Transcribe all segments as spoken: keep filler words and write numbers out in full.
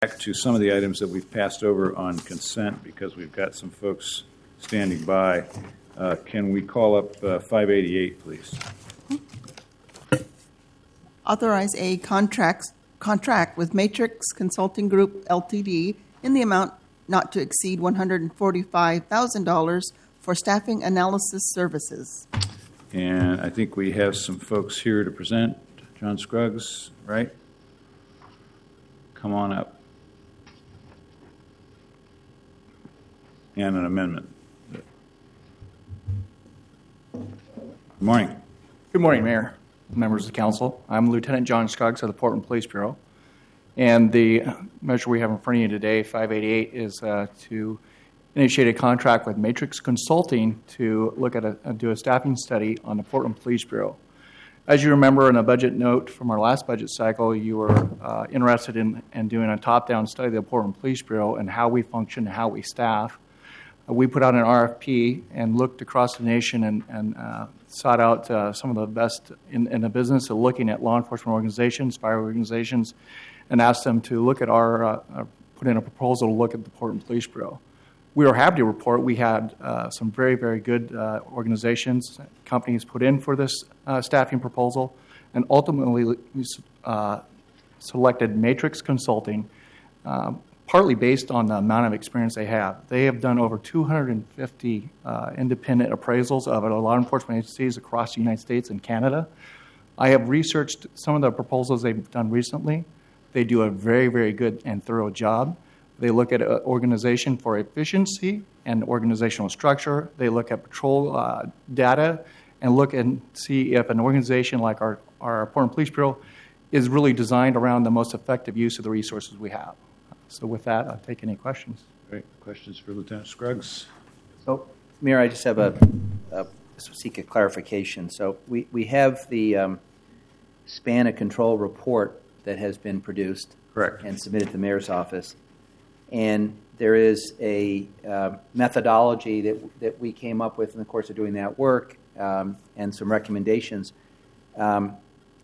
back to some of the items that we've passed over on consent because we've got some folks standing by. Uh, can we call up uh, five eighty-eight, please? Authorize a contract, contract with Matrix Consulting Group, L T D, in the amount not to exceed one hundred forty-five thousand dollars for staffing analysis services. And I think we have some folks here to present. John Scruggs, right? Come on up. And an amendment. Good morning. Good morning, Mayor, members of the council. I'm Lieutenant John Scruggs of the Portland Police Bureau. And the measure we have in front of you today, five eighty-eight, is uh, to initiate a contract with Matrix Consulting to look at a, uh, do a staffing study on the Portland Police Bureau. As you remember in a budget note from our last budget cycle, you were uh, interested in, in doing a top-down study of the Portland Police Bureau and how we function and how we staff. Uh, we put out an R F P and looked across the nation and, and uh, sought out uh, some of the best in, in the business of looking at law enforcement organizations, fire organizations, and asked them to look at our, uh, uh, put in a proposal to look at the Portland Police Bureau. We were happy to report we had uh, some very, very good uh, organizations, companies put in for this uh, staffing proposal, and ultimately we uh, selected Matrix Consulting, uh, partly based on the amount of experience they have. They have done over two hundred fifty uh, independent appraisals of law enforcement agencies across the United States and Canada. I have researched some of the proposals they've done recently. They do a very, very good and thorough job. They look at organization for efficiency and organizational structure. They look at patrol uh, data and look and see if an organization like our, our Portland Police Bureau is really designed around the most effective use of the resources we have. So with that, I'll take any questions. Great. Questions for Lieutenant Scruggs? So, Mayor, I just have a, a seek a clarification. So we, we have the um, span of control report that has been produced. Correct. And submitted to the mayor's office. And there is a uh, methodology that that we came up with in the course of doing that work um, and some recommendations. Um,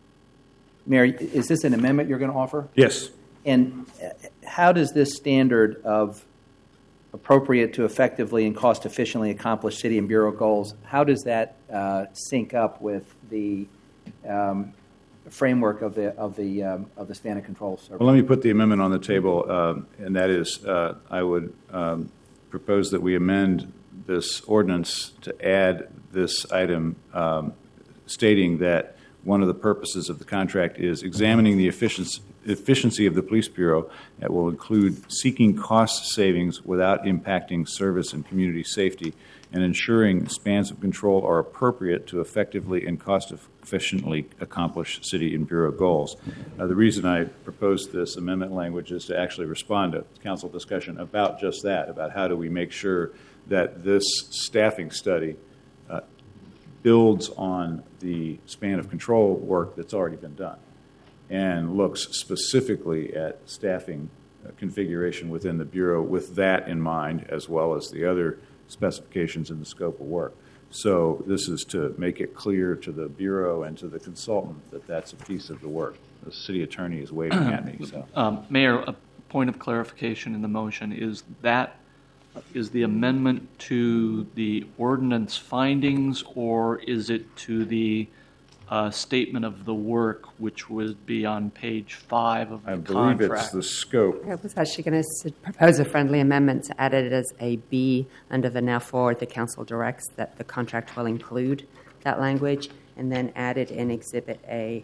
Mayor, is this an amendment you're going to offer? Yes. And how does this standard of appropriate to effectively and cost efficiently accomplish city and bureau goals, how does that uh, sync up with the um, framework of the of the um, of the span of control service? Well, let me put the amendment on the table, uh, and that is, uh, I would um, propose that we amend this ordinance to add this item um, stating that one of the purposes of the contract is examining the efficiency efficiency of the police bureau that will include seeking cost savings without impacting service and community safety and ensuring spans of control are appropriate to effectively and cost efficiently accomplish city and bureau goals. Uh, the reason I proposed this amendment language is to actually respond to council discussion about just that, about how do we make sure that this staffing study uh, builds on the span of control work that's already been done and looks specifically at staffing uh, configuration within the bureau with that in mind, as well as the other specifications in the scope of work. So this is to make it clear to the bureau and to the consultant that that's a piece of the work. The city attorney is waving at me. So, um, Mayor, a point of clarification in the motion is that is the amendment to the ordinance findings, or is it to the uh, statement of the work, which would be on page five of the I contract? believe it's the scope. I was actually going to propose a friendly amendment to add it as a B under the now forward. The council directs that the contract will include that language, and then add it in Exhibit A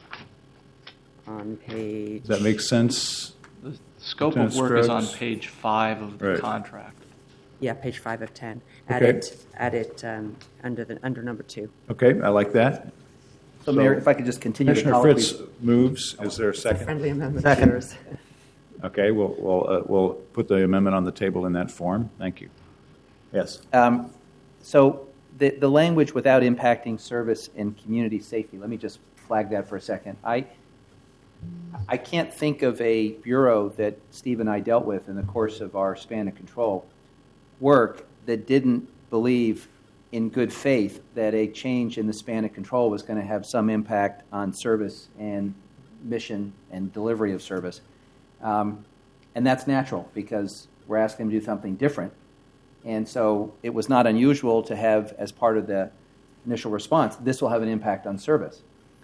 on page. Does that make sense? The scope Lieutenant of work is on Scruggs? page five of the Right. contract. Yeah, page five of ten. Add Okay. it. Add it um, under the under number two. Okay, I like that. So, Mayor, if I could just continue the Commissioner colloquy. Fritz moves. Is there a second? Friendly amendment. Second. Yours. Okay, we'll we'll uh, we'll put the amendment on the table in that form. Thank you. Yes. Um, so the the language without impacting service and community safety. Let me just flag that for a second. I I can't think of a bureau that Steve and I dealt with in the course of our span of control work that didn't believe in good faith that a change in the span of control was going to have some impact on service and mission and delivery of service. Um, and that's natural because we're asking them to do something different. And so it was not unusual to have, as part of the initial response, this will have an impact on service.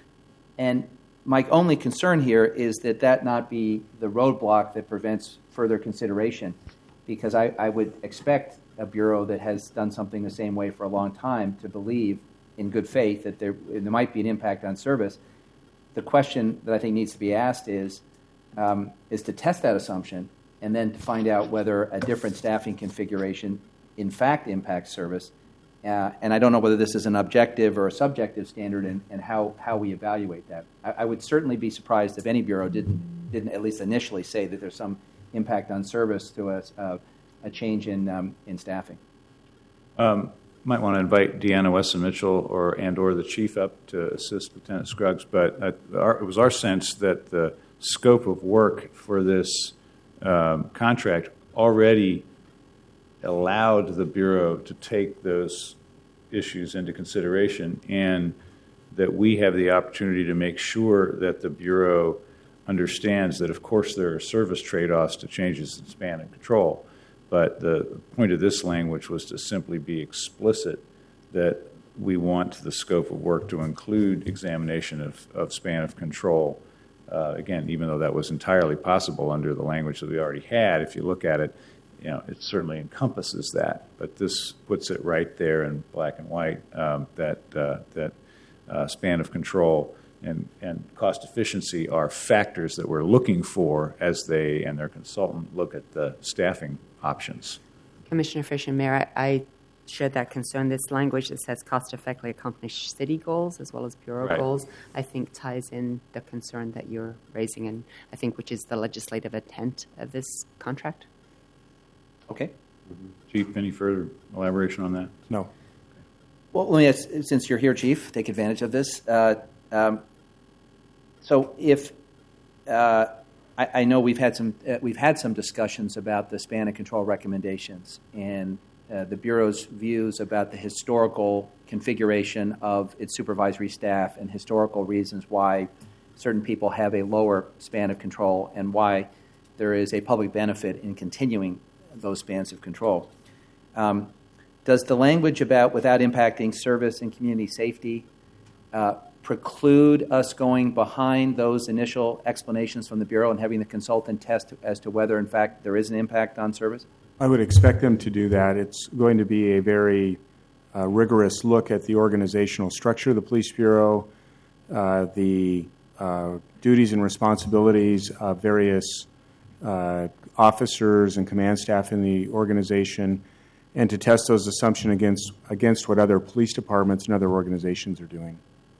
And my only concern here is that that not be the roadblock that prevents further consideration, because I, I would expect a bureau that has done something the same way for a long time to believe in good faith that there, there might be an impact on service. The question that I think needs to be asked is, um, is to test that assumption and then to find out whether a different staffing configuration in fact impacts service. Uh, and I don't know whether this is an objective or a subjective standard and, and how, how we evaluate that. I, I would certainly be surprised if any bureau didn't, didn't at least initially say that there's some impact on service to a, uh, a change in, um, in staffing. Um, might want to invite Deanna Weston Mitchell or and or the chief up to assist Lieutenant Scruggs, but uh, our, it was our sense that the scope of work for this um, contract already allowed the Bureau to take those issues into consideration, and that we have the opportunity to make sure that the Bureau understands that, of course, there are service trade-offs to changes in span and control, but the point of this language was to simply be explicit that we want the scope of work to include examination of, of span of control. Uh, again, even though that was entirely possible under the language that we already had, if you look at it, you know, it certainly encompasses that, but this puts it right there in black and white, um, that uh, that uh, span of control and, and cost efficiency are factors that we're looking for as they and their consultant look at the staffing options. Commissioner Fish and Mayor, I, I share that concern. This language that says cost effectively accomplish city goals as well as Bureau Right. goals, I think ties in the concern that you're raising, and I think which is the legislative intent of this contract. Okay. Chief, any further elaboration on that? No. Well, let me ask, since you're here, Chief, take advantage of this. Uh, um, so, if uh, I, I know we've had some uh, we've had some discussions about the span of control recommendations and uh, the Bureau's views about the historical configuration of its supervisory staff and historical reasons why certain people have a lower span of control and why there is a public benefit in continuing those spans of control. Um, does the language about without impacting service and community safety uh, preclude us going behind those initial explanations from the Bureau and having the consultant test as to whether, in fact, there is an impact on service? I would expect them to do that. It's going to be a very uh, rigorous look at the organizational structure of the Police Bureau, uh, the uh, duties and responsibilities of various uh, officers and command staff in the organization, and to test those assumptions against against what other police departments and other organizations are doing.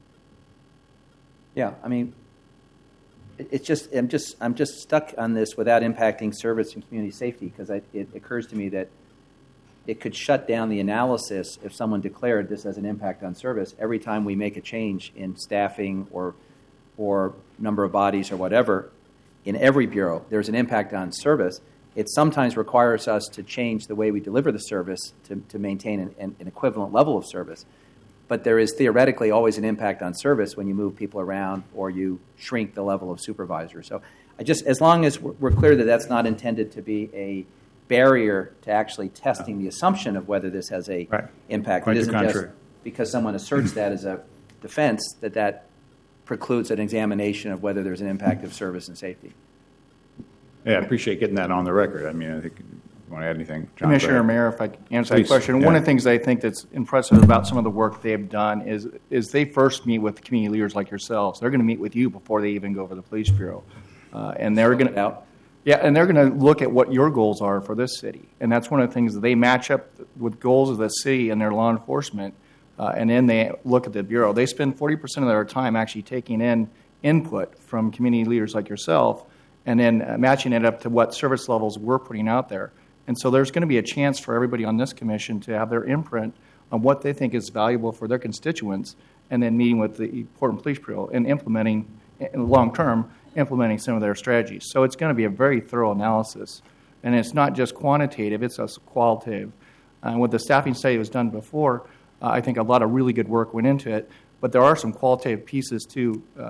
Yeah, I mean, it- it's just I'm just I'm just stuck on this without impacting service and community safety because it occurs to me that it could shut down the analysis if someone declared this as an impact on service every time we make a change in staffing or or number of bodies or whatever. In every bureau, there's an impact on service. It sometimes requires us to change the way we deliver the service to, to maintain an, an, an equivalent level of service. But there is theoretically always an impact on service when you move people around or you shrink the level of supervisor. So I just, as long as we're clear that that's not intended to be a barrier to actually testing the assumption of whether this has a Right. impact. Quite It the isn't just contrary. because someone asserts that as a defense that that precludes an examination of whether there's an impact of service and safety. Yeah, I appreciate getting that on the record. I mean, I think you want to add anything, John? Commissioner go ahead. Mayor, if I can answer Please, that question. yeah. One of the things I think that's impressive about some of the work they've done is is they first meet with community leaders like yourselves. They're going to meet with you before they even go over the police bureau, uh, and they're going to Out. yeah, and they're going to look at what your goals are for this city, and that's one of the things that they match up with goals of the city and their law enforcement, uh, and then they look at the bureau. They spend forty percent of their time actually taking in input from community leaders like yourself, and then uh, matching it up to what service levels we're putting out there. And so there's going to be a chance for everybody on this commission to have their imprint on what they think is valuable for their constituents, and then meeting with the Portland Police Bureau and implementing, in long term, implementing some of their strategies. So it's going to be a very thorough analysis. And it's not just quantitative, it's also qualitative. And uh, with the staffing study that was done before, uh, I think a lot of really good work went into it. But there are some qualitative pieces too, uh,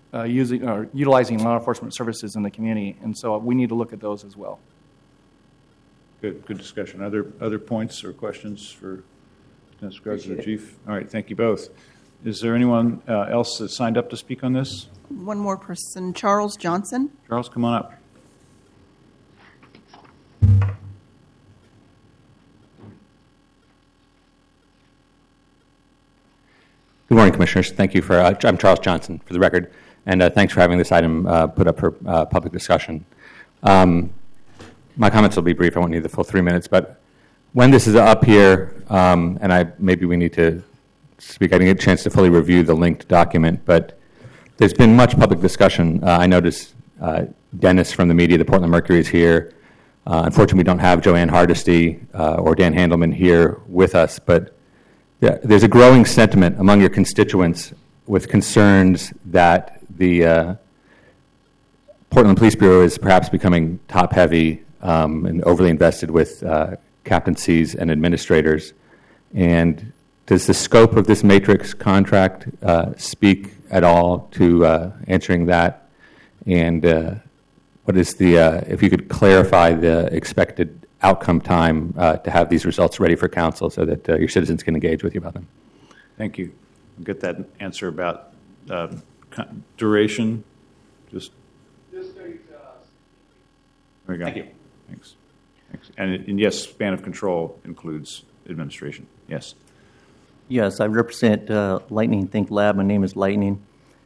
uh, using or utilizing law enforcement services in the community, and so we need to look at those as well. Good, good discussion. Other other points or questions for Lieutenant Scruggs or the Chief? All right, thank you both. Is there anyone uh, else that signed up to speak on this? One more person, Charles Johnson. Charles, come on up. Good morning, Commissioners. Thank you for, uh, I'm Charles Johnson, for the record, and uh, thanks for having this item uh, put up for uh, public discussion. Um, my comments will be brief. I won't need the full three minutes, but when this is up here, um, and I maybe we need to speak, I didn't get a chance to fully review the linked document, but there's been much public discussion. Uh, I noticed uh, Dennis from the media, the Portland Mercury, is here. Uh, unfortunately, we don't have Joanne Hardesty uh, or Dan Handelman here with us, but yeah, there's a growing sentiment among your constituents with concerns that the uh, Portland Police Bureau is perhaps becoming top-heavy um, and overly invested with uh, captaincies and administrators. And does the scope of this matrix contract uh, speak at all to uh, answering that? And uh, what is the, uh, if you could clarify the expected outcome time uh, to have these results ready for council so that uh, your citizens can engage with you about them. Thank you. We'll get that answer about uh, duration. Just This stays, uh, there we go. Thank you. Thanks. Thanks. And, and yes, span of control includes administration. Yes. Yes, I represent uh, Lightning Think Lab. My name is Lightning.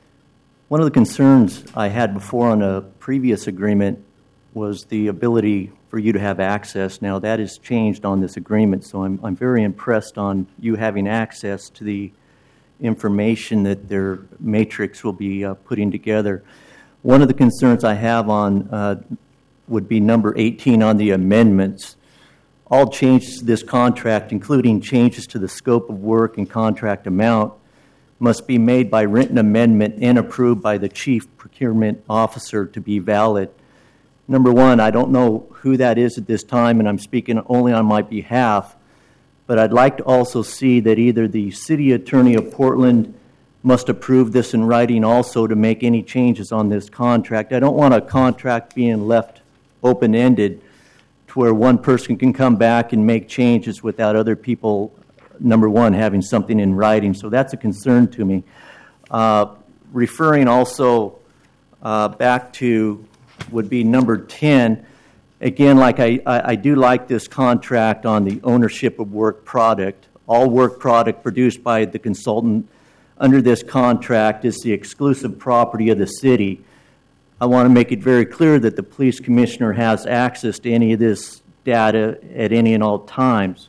One of the concerns I had before on a previous agreement was the ability for you to have access. Now that has changed on this agreement, so I'm, I'm very impressed on you having access to the information that their matrix will be uh, putting together. One of the concerns I have on uh, would be number eighteen on the amendments. All changes to this contract, including changes to the scope of work and contract amount, must be made by written amendment and approved by the Chief Procurement Officer to be valid. Number one, I don't know who that is at this time, and I'm speaking only on my behalf, but I'd like to also see that either the City Attorney of Portland must approve this in writing also to make any changes on this contract. I don't want a contract being left open-ended to where one person can come back and make changes without other people, number one, having something in writing. So that's a concern to me. Uh, referring also uh, back to would be number ten. Again, like I, I, I do like this contract on the ownership of work product. All work product produced by the consultant under this contract is the exclusive property of the city. I want to make it very clear that the police commissioner has access to any of this data at any and all times.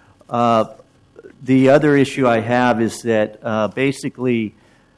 Uh, the other issue I have is that uh, basically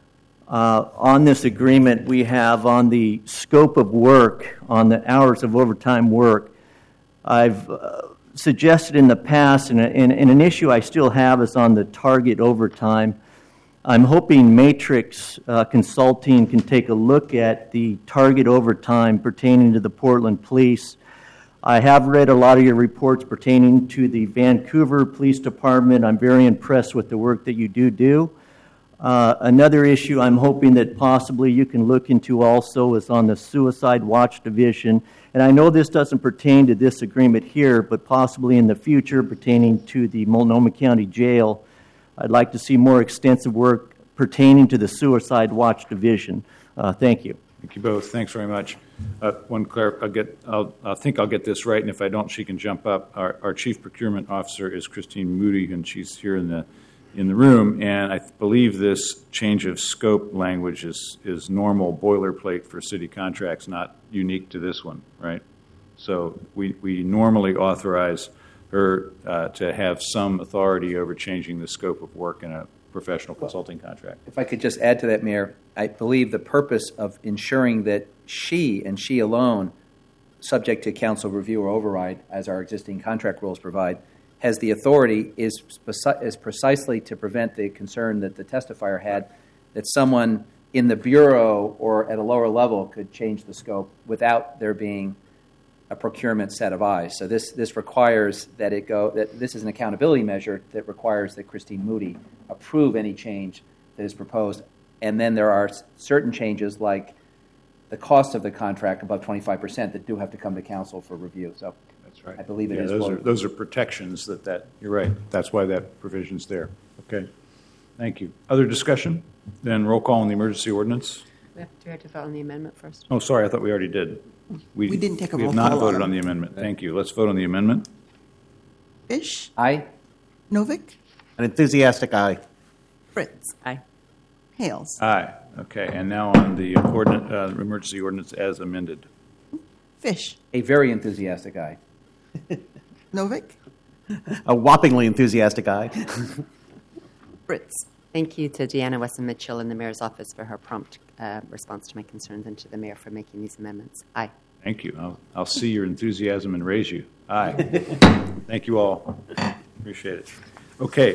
Uh, on this agreement, we have on the scope of work, on the hours of overtime work, I've uh, suggested in the past, and, and, and an issue I still have is on the target overtime. I'm hoping Matrix uh, Consulting can take a look at the target overtime pertaining to the Portland Police. I have read a lot of your reports pertaining to the Vancouver Police Department. I'm very impressed with the work that you do do. Uh, another issue I'm hoping that possibly you can look into also is on the Suicide Watch Division. And I know this doesn't pertain to this agreement here, but possibly in the future pertaining to the Multnomah County Jail. I'd like to see more extensive work pertaining to the Suicide Watch Division. Uh, thank you. Thank you both. Thanks very much. Uh, one clar- I'll get. I'll, I think I'll get this right, and if I don't, she can jump up. Our, our Chief Procurement Officer is Christine Moody, and she's here in the in the room, and I th- believe this change of scope language is, is normal boilerplate for city contracts, not unique to this one, right? So we, we normally authorize her uh, to have some authority over changing the scope of work in a professional consulting contract. If I could just add to that, Mayor, I believe the purpose of ensuring that she and she alone, subject to council review or override, as our existing contract rules provide, has the authority is, is precisely to prevent the concern that the testifier had that someone in the Bureau or at a lower level could change the scope without there being a procurement set of eyes. So this, this requires that it go, that this is an accountability measure that requires that Christine Moody approve any change that is proposed and then there are s- certain changes like the cost of the contract above twenty-five percent that do have to come to council for review. So That's right. I believe it yeah, is Those are, voted. those are protections that, that, you're right. That's why that provision's there. Okay. Thank you. Other discussion? Then roll call on the emergency ordinance. We have, do we have to vote on the amendment first? Oh, sorry, I thought we already did. We didn't take a We roll have not call on voted it. on the amendment. Thank you. Let's vote on the amendment. Fish, Aye. Novick, An enthusiastic aye. Fritz, Aye. Hales. Aye. Okay, and now on the ordinance, uh, emergency ordinance as amended. Fish, A very enthusiastic aye. Novick, A whoppingly enthusiastic aye. Fritz. Thank you to Deanna Wesson Mitchell in the mayor's office for her prompt uh, response to my concerns, and to the mayor for making these amendments. Aye. Thank you. I'll, I'll see your enthusiasm and raise you. Aye. Thank you all. Appreciate it. Okay,